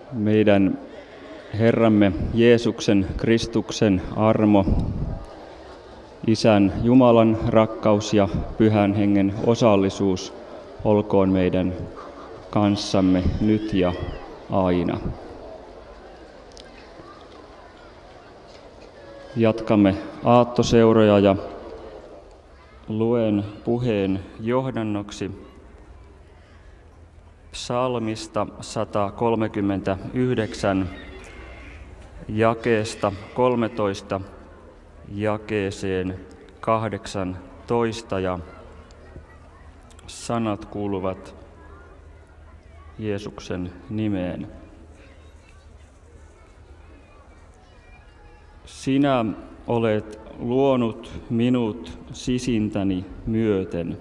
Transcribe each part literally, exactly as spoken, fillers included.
Meidän Herramme Jeesuksen Kristuksen armo, Isän Jumalan rakkaus ja Pyhän Hengen osallisuus olkoon meidän kanssamme nyt ja aina. Jatkamme aattoseuroja ja luen puheen johdannoksi psalmista sata kolmekymmentäyhdeksän jakeesta kolmetoista jakeeseen kahdeksantoista ja sanat kuuluvat Jeesuksen nimeen. Sinä olet luonut minut sisintäni myöten.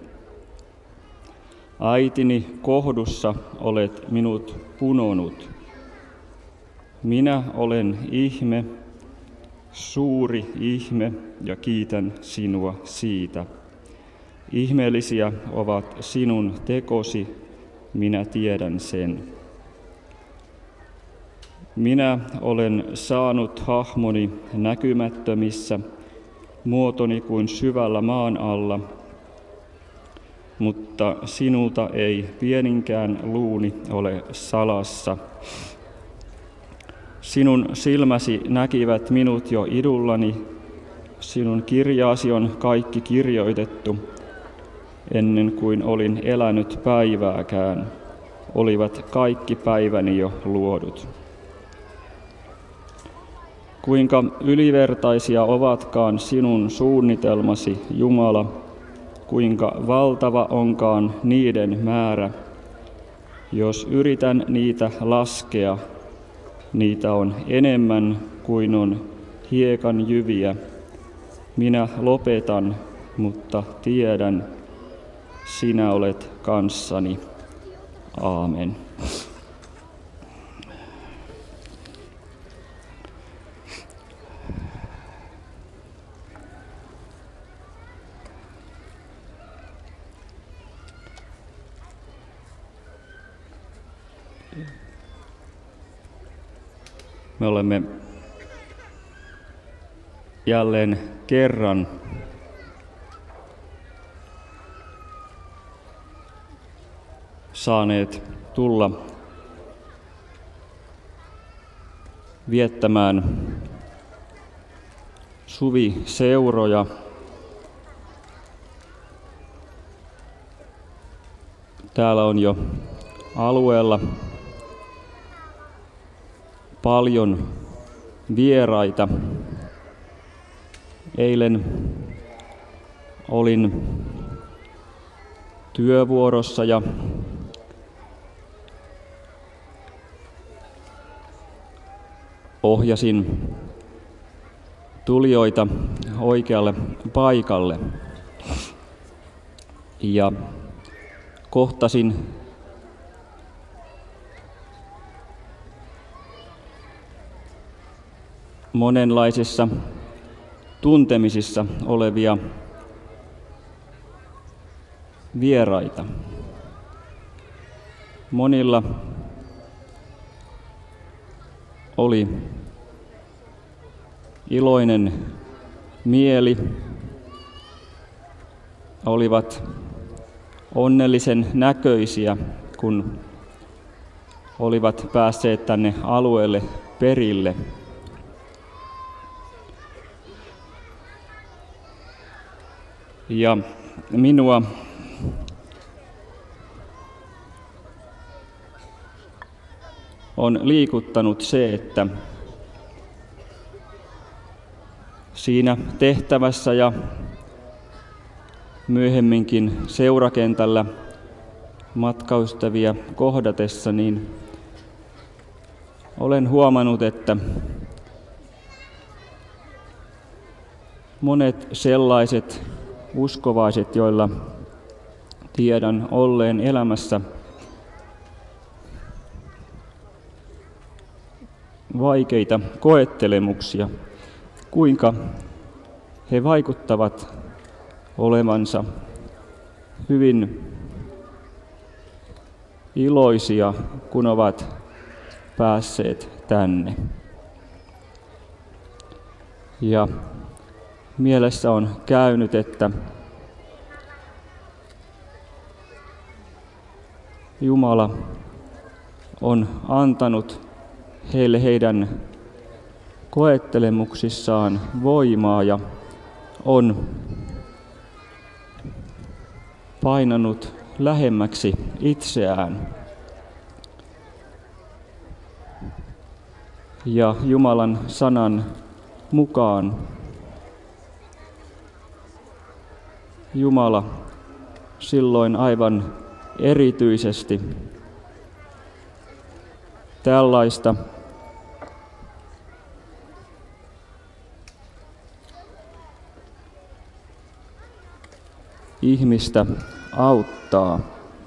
Äitini kohdussa olet minut punonut. Minä olen ihme, suuri ihme, ja kiitän sinua siitä. Ihmeellisiä ovat sinun tekosi, minä tiedän sen. Minä olen saanut hahmoni näkymättömissä, muotoni kuin syvällä maan alla, mutta sinulta ei pieninkään luuni ole salassa. Sinun silmäsi näkivät minut jo idullani, sinun kirjaasi on kaikki kirjoitettu, ennen kuin olin elänyt päivääkään, olivat kaikki päiväni jo luodut. Kuinka ylivertaisia ovatkaan sinun suunnitelmasi, Jumala, kuinka valtava onkaan niiden määrä. Jos yritän niitä laskea, niitä on enemmän kuin on hiekan jyviä. Minä lopetan, mutta tiedän, sinä olet kanssani. Aamen. Me olemme jälleen kerran saaneet tulla viettämään suviseuroja. Täällä on jo alueella paljon vieraita. Eilen olin työvuorossa ja ohjasin tulijoita oikealle paikalle ja kohtasin monenlaisissa tuntemisissa olevia vieraita. Monilla oli iloinen mieli, olivat onnellisen näköisiä, kun olivat päässeet tänne alueelle perille. Ja minua on liikuttanut se, että siinä tehtävässä ja myöhemminkin seurakentällä matkaystäviä kohdatessa, niin olen huomannut, että monet sellaiset uskovaiset, joilla tiedän olleen elämässä vaikeita koettelemuksia, kuinka he vaikuttavat olevansa hyvin iloisia, kun ovat päässeet tänne. Ja mielessä on käynyt, että Jumala on antanut heille heidän koettelemuksissaan voimaa ja on painanut lähemmäksi itseään. Ja Jumalan sanan mukaan Jumala silloin aivan erityisesti tällaista ihmistä auttaa.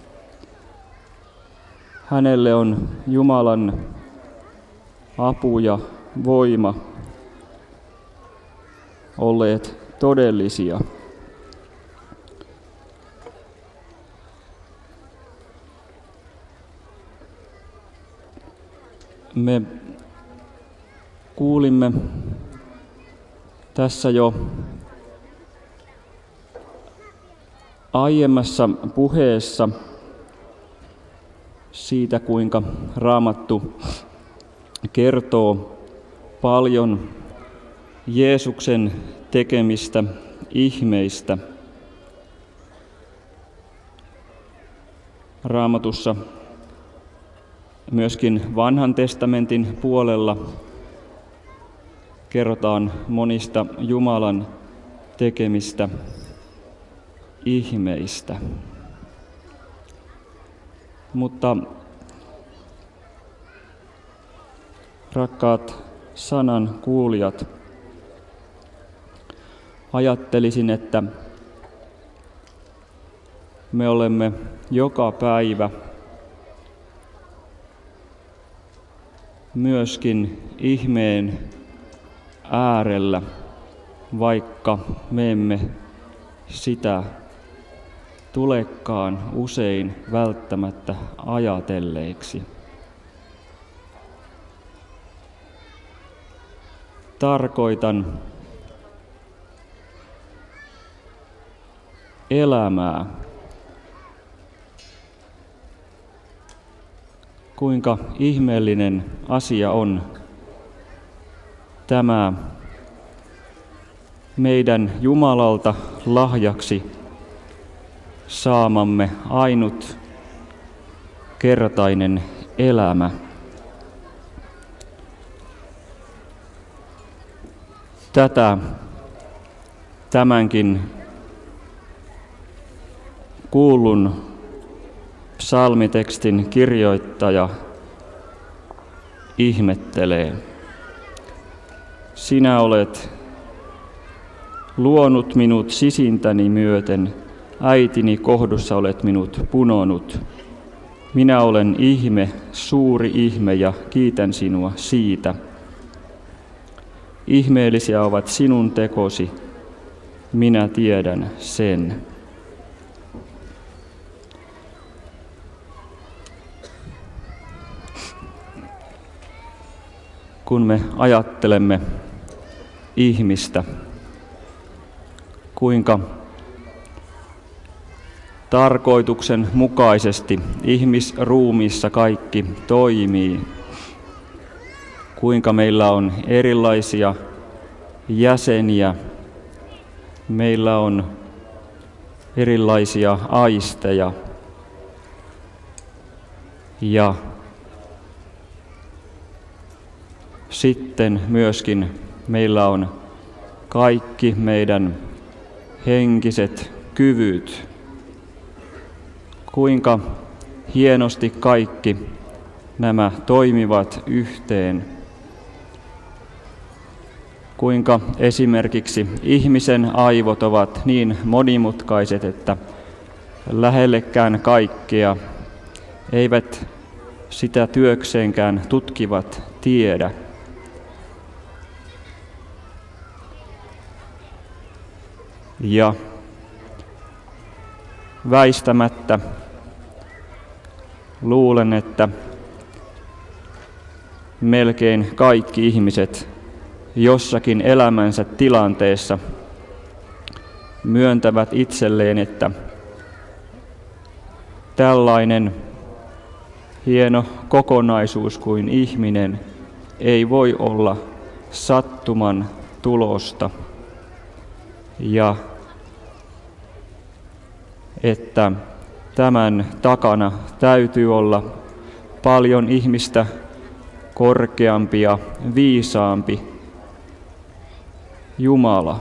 Hänelle on Jumalan apu ja voima olleet todellisia. Me kuulimme tässä jo aiemmassa puheessa siitä, kuinka Raamattu kertoo paljon Jeesuksen tekemistä ihmeistä. Raamatussa myöskin Vanhan testamentin puolella kerrotaan monista Jumalan tekemistä ihmeistä. Mutta rakkaat sanan kuulijat, ajattelisin, että me olemme joka päivä myöskin ihmeen äärellä, vaikka me emme sitä tulekaan usein välttämättä ajatelleeksi. Tarkoitan elämää. Kuinka ihmeellinen asia on tämä meidän Jumalalta lahjaksi saamamme ainut kertainen elämä. Tätä tämänkin kuullun psalmitekstin kirjoittaja ihmettelee. Sinä olet luonut minut sisintäni myöten, äitini kohdussa olet minut punonut. Minä olen ihme, suuri ihme, ja kiitän sinua siitä. Ihmeellisiä ovat sinun tekosi, minä tiedän sen. Kun me ajattelemme ihmistä, kuinka tarkoituksen mukaisesti ihmisruumiissa kaikki toimii, kuinka meillä on erilaisia jäseniä, meillä on erilaisia aisteja ja sitten myöskin meillä on kaikki meidän henkiset kyvyt. Kuinka hienosti kaikki nämä toimivat yhteen. Kuinka esimerkiksi ihmisen aivot ovat niin monimutkaiset, että lähellekään kaikkea eivät sitä työkseenkään tutkivat tiedä. Ja väistämättä luulen, että melkein kaikki ihmiset jossakin elämänsä tilanteessa myöntävät itselleen, että tällainen hieno kokonaisuus kuin ihminen ei voi olla sattuman tulosta ja että tämän takana täytyy olla paljon ihmistä korkeampi ja viisaampi Jumala.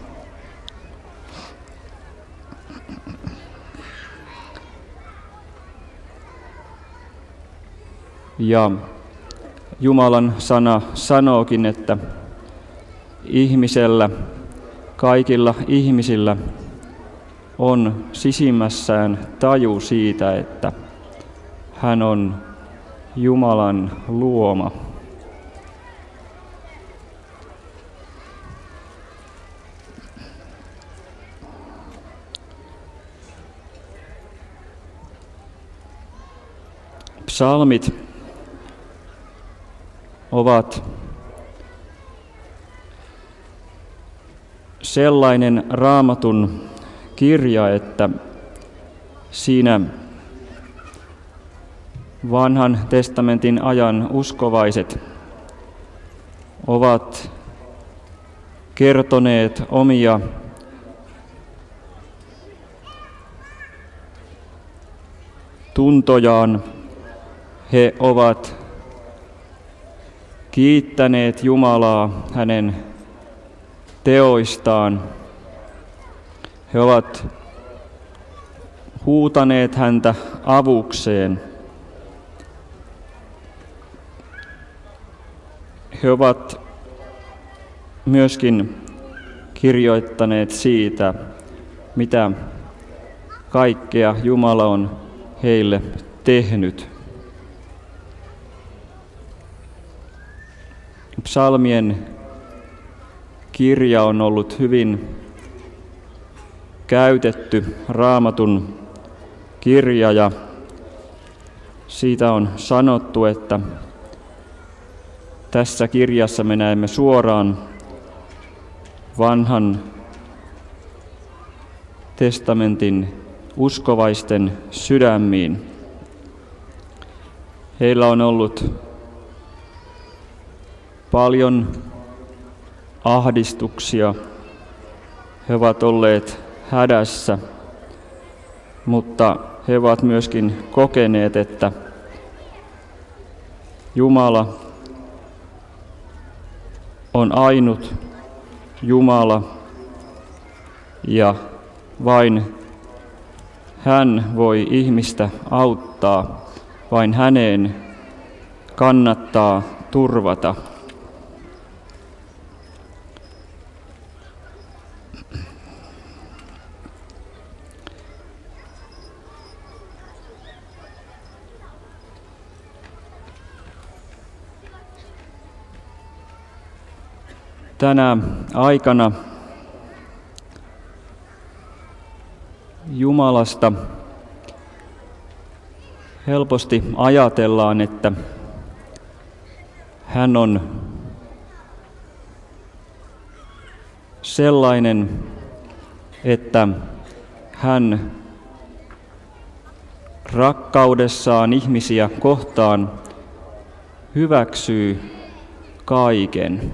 Ja Jumalan sana sanookin, että ihmisellä, kaikilla ihmisillä on sisimmässään taju siitä, että hän on Jumalan luoma. Psalmit ovat sellainen Raamatun kirja, että siinä vanhan testamentin ajan uskovaiset ovat kertoneet omia tuntojaan. He ovat kiittäneet Jumalaa hänen teoistaan. He ovat huutaneet häntä avukseen. He ovat myöskin kirjoittaneet siitä, mitä kaikkea Jumala on heille tehnyt. Psalmien kirja on ollut hyvin käytetty Raamatun kirja ja siitä on sanottu, että tässä kirjassa me näemme suoraan vanhan testamentin uskovaisten sydämiin. Heillä on ollut paljon ahdistuksia. He ovat olleet hädässä, mutta he ovat myöskin kokeneet, että Jumala on ainut Jumala ja vain hän voi ihmistä auttaa, vain häneen kannattaa turvata. Tänä aikana Jumalasta helposti ajatellaan, että hän on sellainen, että hän rakkaudessaan ihmisiä kohtaan hyväksyy kaiken.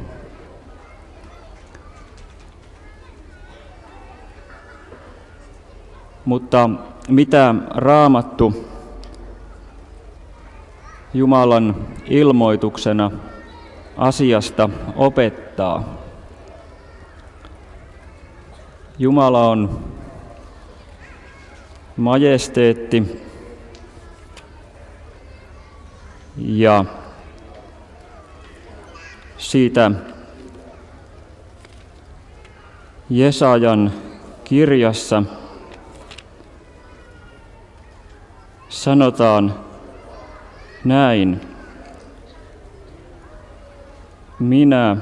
Mutta mitä Raamattu Jumalan ilmoituksena asiasta opettaa? Jumala on majesteetti ja siitä Jesajan kirjassa sanotaan näin: minä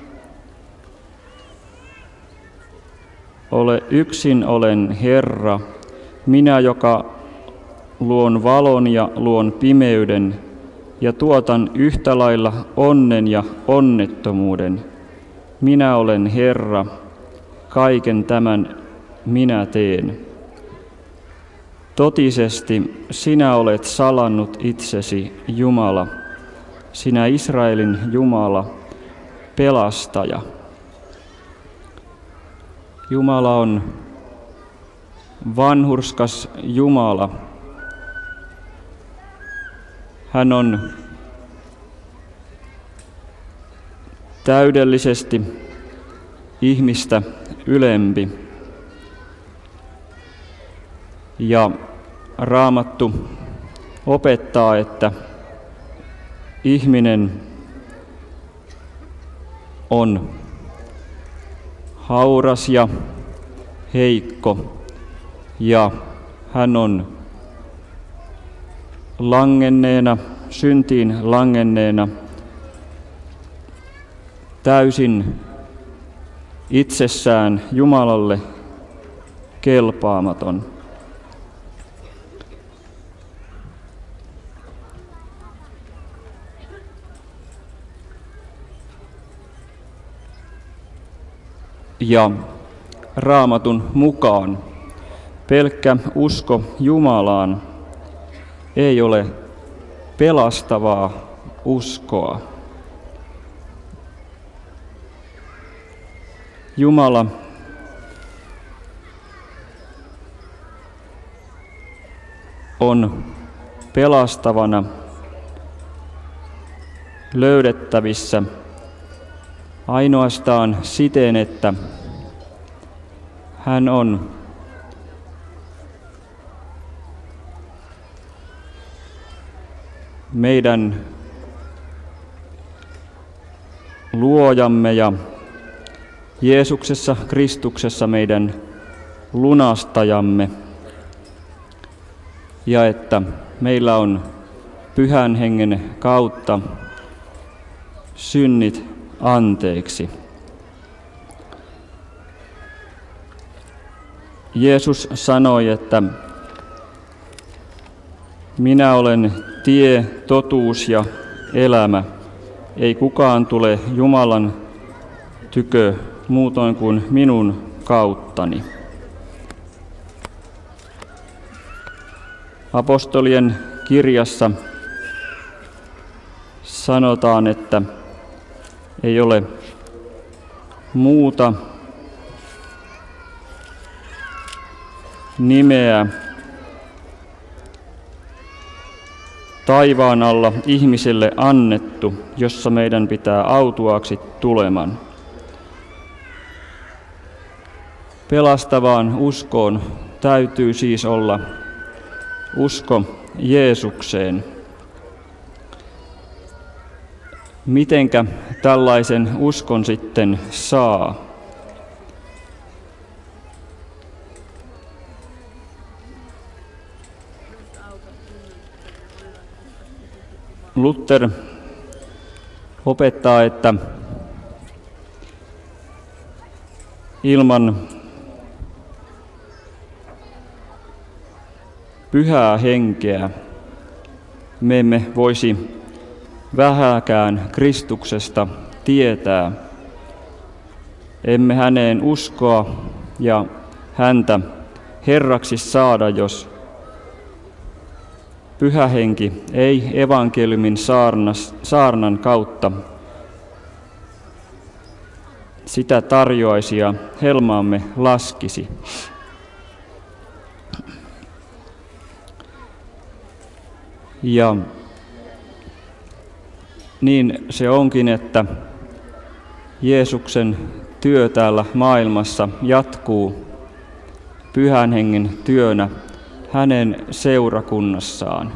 ole yksin olen Herra, minä joka luon valon ja luon pimeyden, ja tuotan yhtä lailla onnen ja onnettomuuden. Minä olen Herra, kaiken tämän minä teen. Totisesti sinä olet salannut itsesi, Jumala, sinä Israelin Jumala, pelastaja. Jumala on vanhurskas Jumala. Hän on täydellisesti ihmistä ylempi. Ja Raamattu opettaa, että ihminen on hauras ja heikko, ja hän on langenneena, syntiin langenneena, täysin itsessään Jumalalle kelpaamaton. Ja Raamatun mukaan pelkkä usko Jumalaan ei ole pelastavaa uskoa. Jumala on pelastavana löydettävissä ainoastaan siten, että hän on meidän luojamme ja Jeesuksessa Kristuksessa meidän lunastajamme, ja että meillä on Pyhän Hengen kautta synnit anteeksi. Jeesus sanoi, että minä olen tie, totuus ja elämä. Ei kukaan tule Jumalan tykö muutoin kuin minun kauttani. Apostolien kirjassa sanotaan, että ei ole muuta nimeä taivaan alla ihmiselle annettu, jossa meidän pitää autuaaksi tuleman. Pelastavaan uskoon täytyy siis olla usko Jeesukseen. Mitenkä tällaisen uskon sitten saa? Luther opettaa, että ilman Pyhää Henkeä me emme voisi vähääkään Kristuksesta tietää. Emme häneen uskoa ja häntä Herraksi saada, jos Pyhä Henki ei evankeliumin saarnas, saarnan kautta sitä tarjoaisi ja helmaamme laskisi. Ja niin se onkin, että Jeesuksen työ täällä maailmassa jatkuu Pyhän Hengen työnä hänen seurakunnassaan.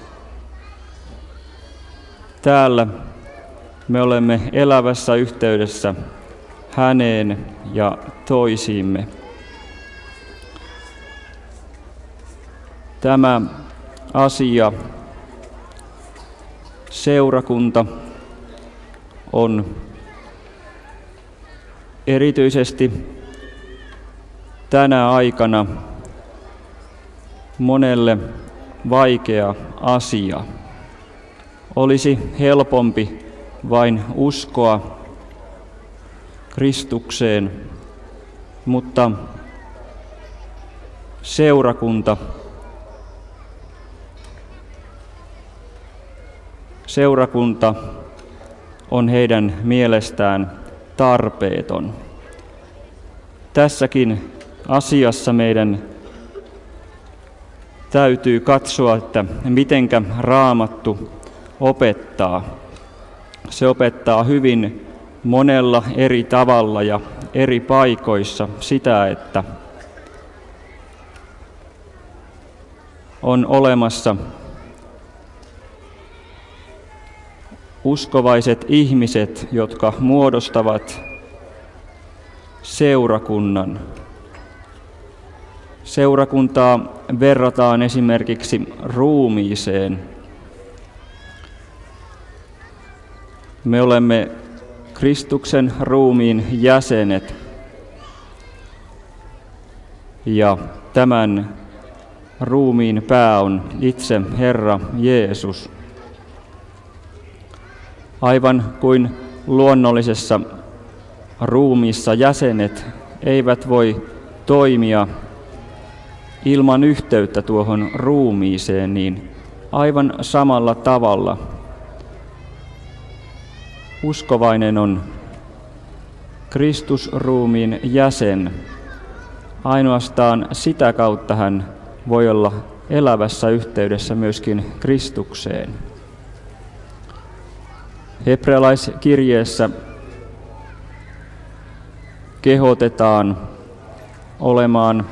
Täällä me olemme elävässä yhteydessä häneen ja toisiimme. Tämä asia, seurakunta, on erityisesti tänä aikana monelle vaikea asia. Olisi helpompi vain uskoa Kristukseen, mutta seurakunta, seurakunta on heidän mielestään tarpeeton. Tässäkin asiassa meidän täytyy katsoa, että mitenkä Raamattu opettaa. Se opettaa hyvin monella eri tavalla ja eri paikoissa sitä, että on olemassa uskovaiset ihmiset, jotka muodostavat seurakunnan. Seurakuntaa verrataan esimerkiksi ruumiiseen. Me olemme Kristuksen ruumiin jäsenet ja tämän ruumiin pää on itse Herra Jeesus. Aivan kuin luonnollisessa ruumiissa jäsenet eivät voi toimia ilman yhteyttä tuohon ruumiiseen, niin aivan samalla tavalla uskovainen on Kristusruumiin jäsen. Ainoastaan sitä kautta hän voi olla elävässä yhteydessä myöskin Kristukseen. Hebrealaiskirjeessä kehotetaan olemaan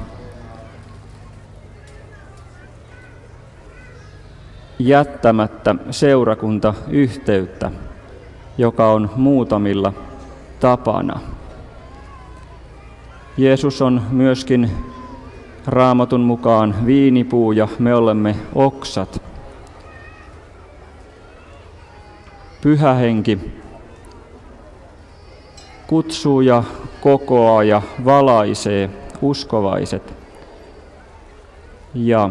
jättämättä seurakuntayhteyttä, joka on muutamilla tapana. Jeesus on myöskin Raamatun mukaan viinipuu ja me olemme oksat. Pyhä Henki kutsuu ja kokoaa ja valaisee uskovaiset. Ja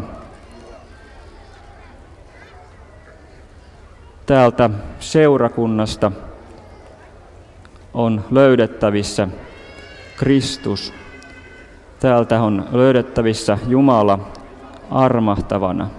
täältä seurakunnasta on löydettävissä Kristus. Täältä on löydettävissä Jumala armahtavana.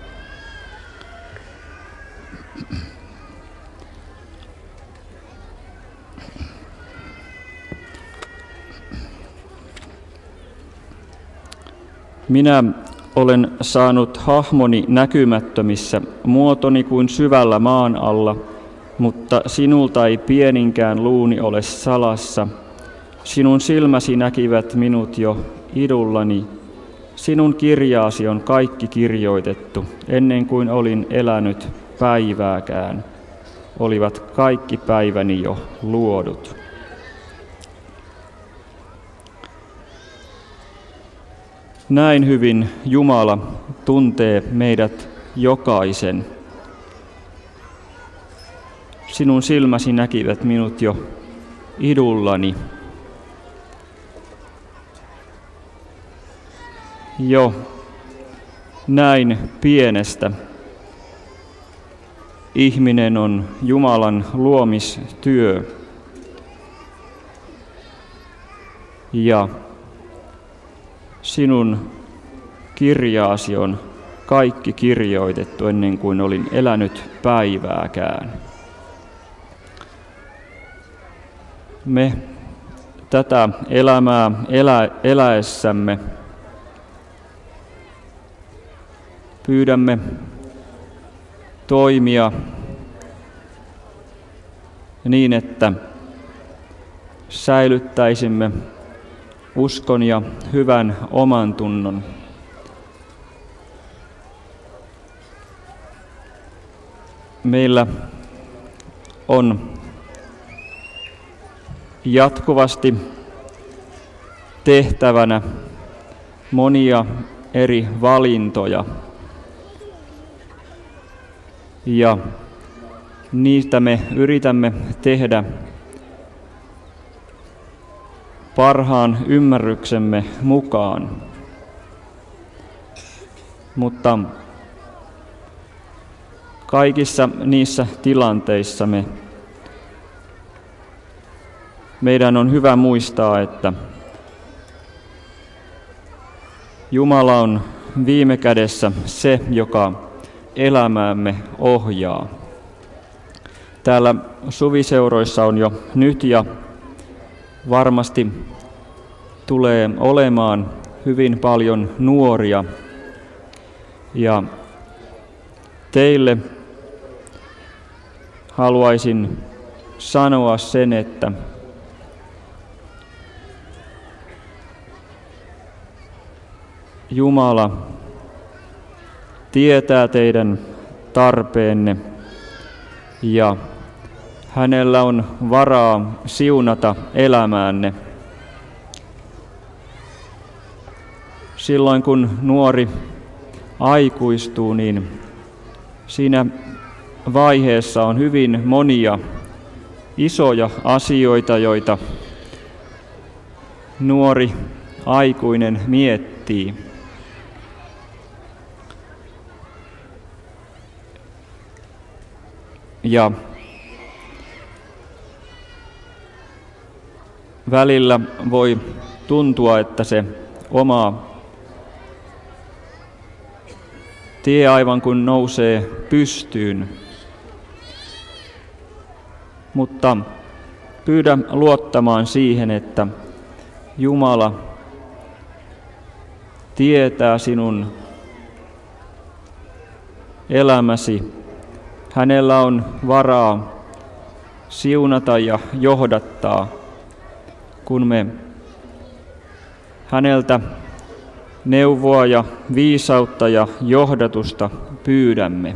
Minä olen saanut hahmoni näkymättömissä, muotoni kuin syvällä maan alla, mutta sinulta ei pieninkään luuni ole salassa. Sinun silmäsi näkivät minut jo idullani. Sinun kirjaasi on kaikki kirjoitettu, ennen kuin olin elänyt päivääkään. Olivat kaikki päiväni jo luodut. Näin hyvin Jumala tuntee meidät jokaisen. Sinun silmäsi näkivät minut jo idullani. Jo näin pienestä ihminen on Jumalan luomistyö. Ja sinun kirjaasi on kaikki kirjoitettu ennen kuin olin elänyt päivääkään. Me tätä elämää elä, eläessämme pyydämme toimia niin, että säilyttäisimme uskon ja hyvän omantunnon. Meillä on jatkuvasti tehtävänä monia eri valintoja. Ja niistä me yritämme tehdä parhaan ymmärryksemme mukaan. Mutta kaikissa niissä tilanteissa me, meidän on hyvä muistaa, että Jumala on viime kädessä se, joka elämäämme ohjaa. Täällä suviseuroissa on jo nyt ja varmasti tulee olemaan hyvin paljon nuoria. Ja teille haluaisin sanoa sen, että Jumala tietää teidän tarpeenne ja hänellä on varaa siunata elämäänne. Silloin kun nuori aikuistuu, niin siinä vaiheessa on hyvin monia isoja asioita, joita nuori aikuinen miettii. Ja välillä voi tuntua, että se oma tie aivan kun nousee pystyyn. Mutta pyydä luottamaan siihen, että Jumala tietää sinun elämäsi. Hänellä on varaa siunata ja johdattaa, kun me häneltä neuvoa ja viisautta ja johdatusta pyydämme.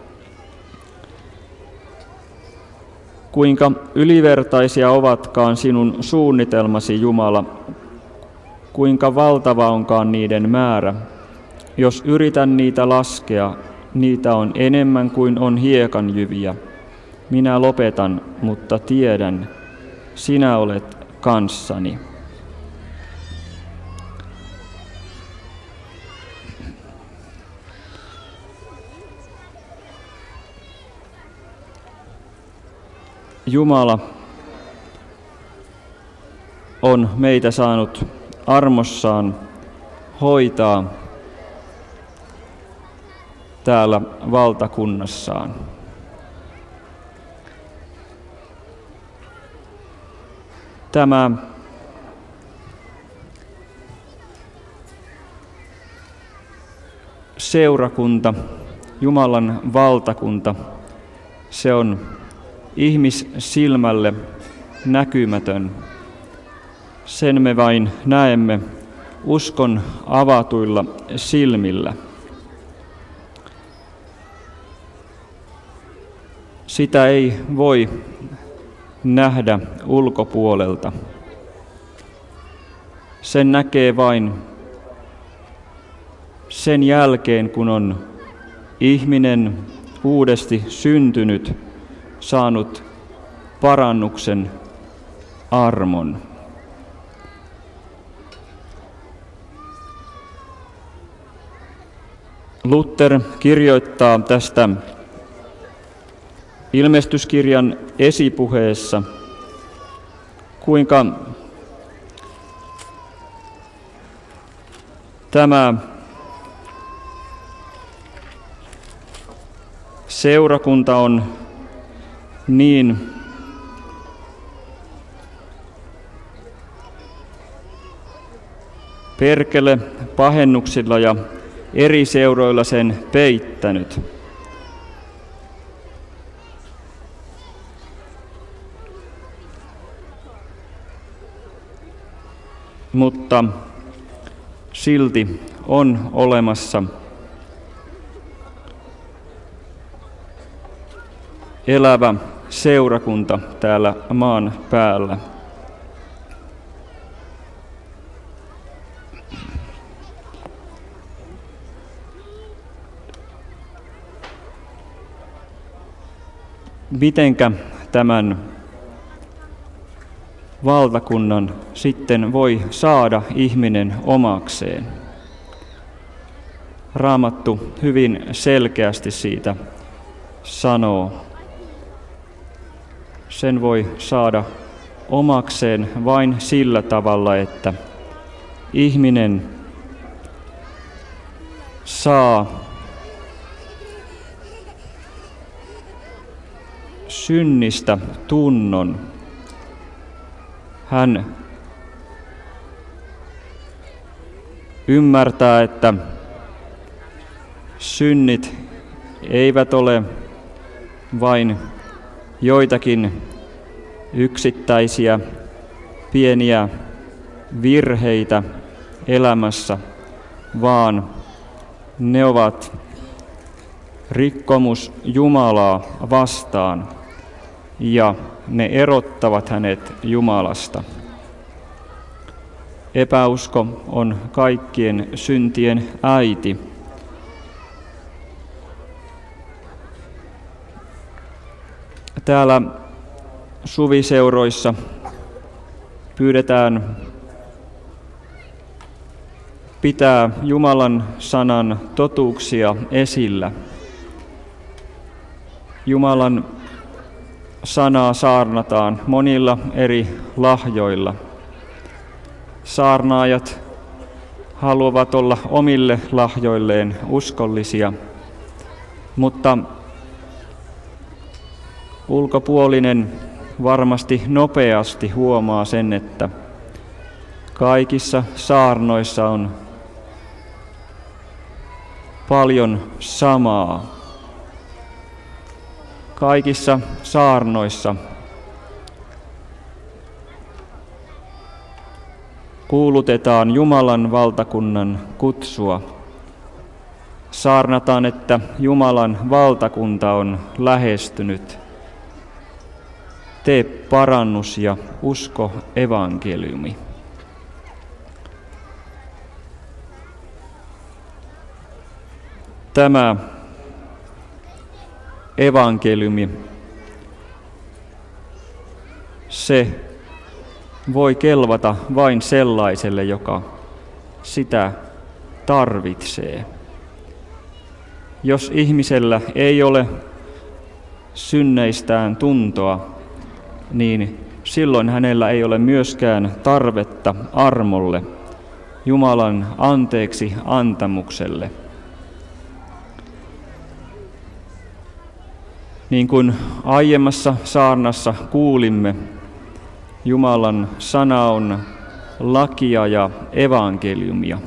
Kuinka ylivertaisia ovatkaan sinun suunnitelmasi, Jumala, kuinka valtava onkaan niiden määrä. Jos yritän niitä laskea, niitä on enemmän kuin on hiekanjyviä. Minä lopetan, mutta tiedän, sinä olet kanssani. Jumala on meitä saanut armossaan hoitaa täällä valtakunnassaan. Tämä seurakunta, Jumalan valtakunta, se on ihmissilmälle näkymätön. Sen me vain näemme uskon avatuilla silmillä. Sitä ei voi nähdä ulkopuolelta. Sen näkee vain sen jälkeen, kun on ihminen uudesti syntynyt, saanut parannuksen armon. Luther kirjoittaa tästä ilmestyskirjan esipuheessa, kuinka tämä seurakunta on niin perkele pahennuksilla ja eri seuroilla sen peittänyt. Mutta silti on olemassa elävä seurakunta täällä maan päällä. Mitenkä tämän valtakunnan sitten voi saada ihminen omakseen? Raamattu hyvin selkeästi siitä sanoo. Sen voi saada omakseen vain sillä tavalla, että ihminen saa synnistä tunnon. Hän ymmärtää, että synnit eivät ole vain joitakin yksittäisiä pieniä virheitä elämässä, vaan ne ovat rikkomus Jumalaa vastaan ja ne erottavat hänet Jumalasta. Epäusko on kaikkien syntien äiti. Täällä suviseuroissa pyydetään pitää Jumalan sanan totuuksia esillä. Jumalan sanaa saarnataan monilla eri lahjoilla. Saarnaajat haluavat olla omille lahjoilleen uskollisia, mutta ulkopuolinen varmasti nopeasti huomaa sen, että kaikissa saarnoissa on paljon samaa. Kaikissa saarnoissa kuulutetaan Jumalan valtakunnan kutsua. Saarnataan, että Jumalan valtakunta on lähestynyt. Tee parannus ja usko evankeliumi. Tämä evankeliumi, se voi kelvata vain sellaiselle, joka sitä tarvitsee. Jos ihmisellä ei ole synneistään tuntoa, niin silloin hänellä ei ole myöskään tarvetta armolle, Jumalan anteeksi antamukselle. Niin kuin aiemmassa saarnassa kuulimme, Jumalan sana on lakia ja evankeliumia.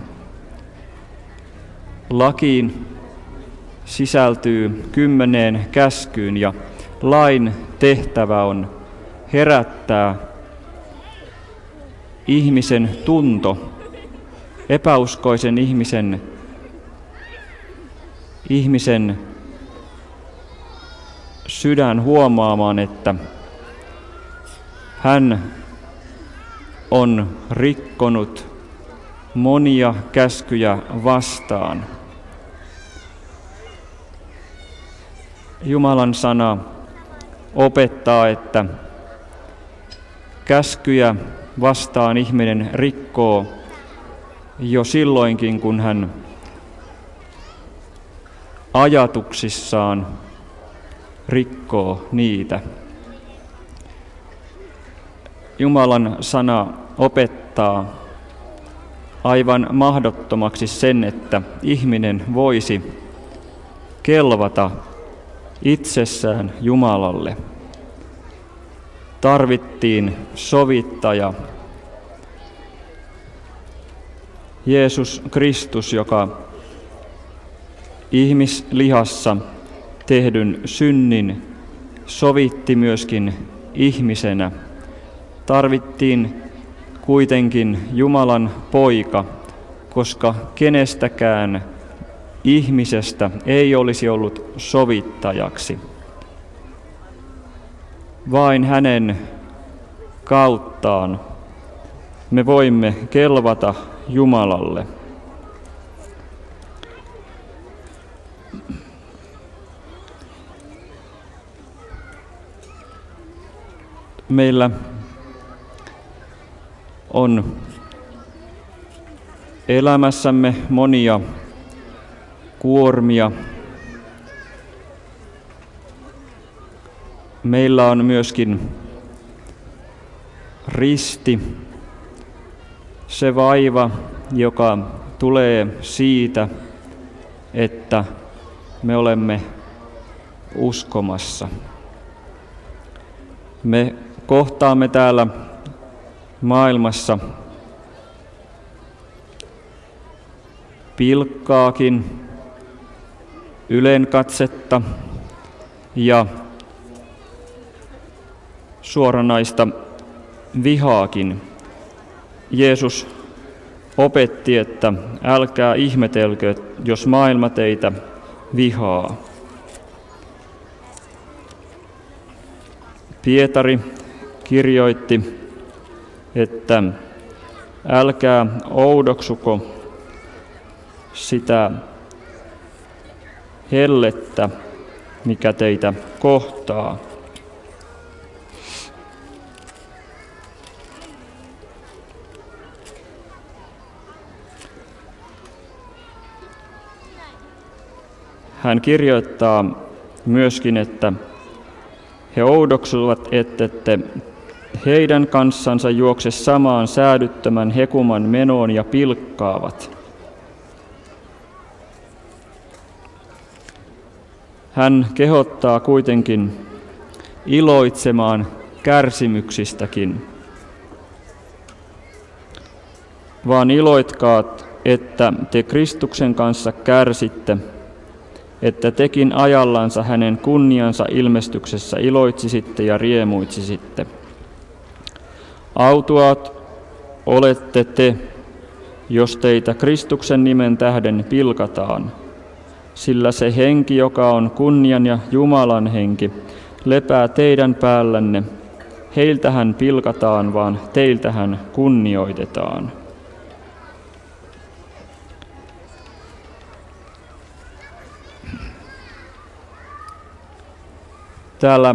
Lakiin sisältyy kymmeneen käskyyn ja lain tehtävä on herättää ihmisen tunto, epäuskoisen ihmisen, ihmisen sydän huomaamaan, että hän on rikkonut monia käskyjä vastaan. Jumalan sana opettaa, että käskyjä vastaan ihminen rikkoo jo silloinkin, kun hän ajatuksissaan rikkoo niitä. Jumalan sana opettaa aivan mahdottomaksi sen, että ihminen voisi kelvata itsessään Jumalalle. Tarvittiin sovittaja, Jeesus Kristus, joka ihmislihassa tehdyn synnin sovitti myöskin ihmisenä. Tarvittiin kuitenkin Jumalan poika, koska kenestäkään ihmisestä ei olisi ollut sovittajaksi. Vain hänen kauttaan me voimme kelvata Jumalalle. Meillä on elämässämme monia kuormia, meillä on myöskin risti, se vaiva, joka tulee siitä, että me olemme uskomassa. Me kohtaamme täällä maailmassa pilkkaakin, ylenkatsetta ja suoranaista vihaakin. Jeesus opetti, että älkää ihmetelkö, jos maailma teitä vihaa. Pietari kirjoitti, että älkää oudoksuko sitä hellettä, mikä teitä kohtaa. Hän kirjoittaa myöskin, että he oudoksuvat, ettette heidän kanssansa juokse samaan säädyttömän hekuman menoon ja pilkkaavat. Hän kehottaa kuitenkin iloitsemaan kärsimyksistäkin. Vaan iloitkaat, että te Kristuksen kanssa kärsitte, että tekin ajallansa hänen kunniansa ilmestyksessä iloitsisitte ja riemuitsisitte. Autuaat olette te, jos teitä Kristuksen nimen tähden pilkataan, sillä se henki, joka on kunnian ja Jumalan henki, lepää teidän päällänne. Heiltähän pilkataan, vaan teiltähän kunnioitetaan. Täällä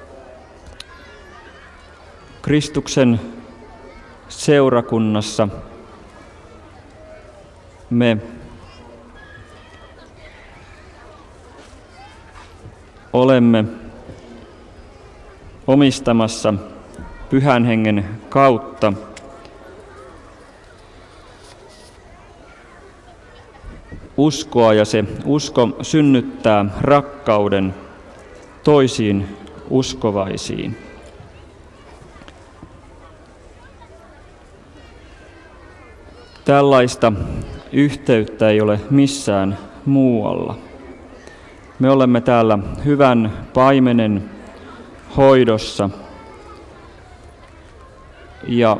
Kristuksen seurakunnassa me olemme omistamassa Pyhän Hengen kautta uskoa, ja se usko synnyttää rakkauden toisiin uskovaisiin. Tällaista yhteyttä ei ole missään muualla. Me olemme täällä hyvän paimenen hoidossa ja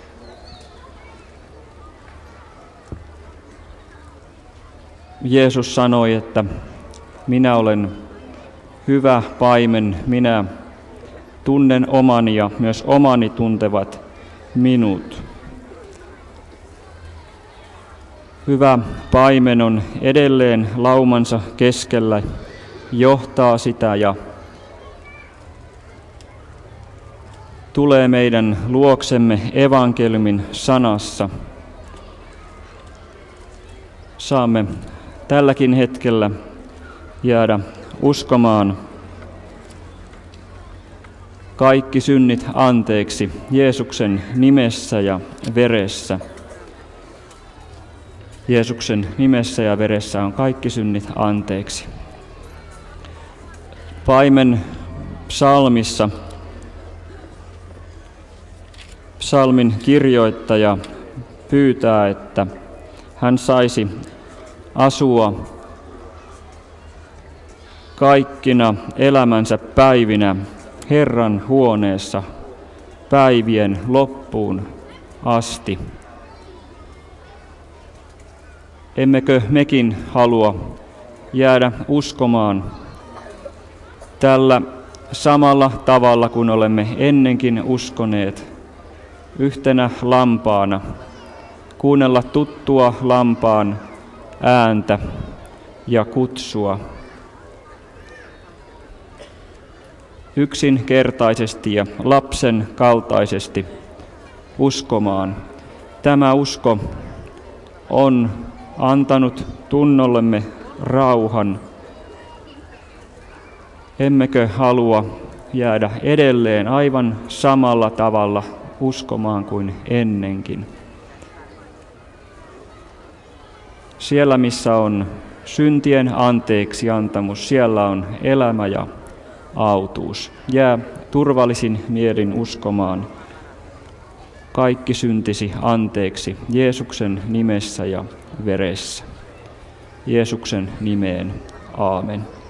Jeesus sanoi, että minä olen hyvä paimen, minä tunnen omani ja myös omani tuntevat minut. Hyvä paimen on edelleen laumansa keskellä, johtaa sitä ja tulee meidän luoksemme evankeliumin sanassa. Saamme tälläkin hetkellä jäädä uskomaan kaikki synnit anteeksi Jeesuksen nimessä ja veressä. Jeesuksen nimessä ja veressä on kaikki synnit anteeksi. Paimen psalmissa psalmin kirjoittaja pyytää, että hän saisi asua kaikkina elämänsä päivinä Herran huoneessa päivien loppuun asti. Emmekö mekin halua jäädä uskomaan tällä samalla tavalla kuin olemme ennenkin uskoneet, yhtenä lampaana, kuunnella tuttua lampaan ääntä ja kutsua. Yksinkertaisesti ja lapsen kaltaisesti uskomaan. Tämä usko on antanut tunnollemme rauhan. Emmekö halua jäädä edelleen aivan samalla tavalla uskomaan kuin ennenkin. Siellä, missä on syntien anteeksiantamus, siellä on elämä ja autuus. Jää turvallisin mielin uskomaan kaikki syntisi anteeksi Jeesuksen nimessä ja veressä. Jeesuksen nimeen. Aamen.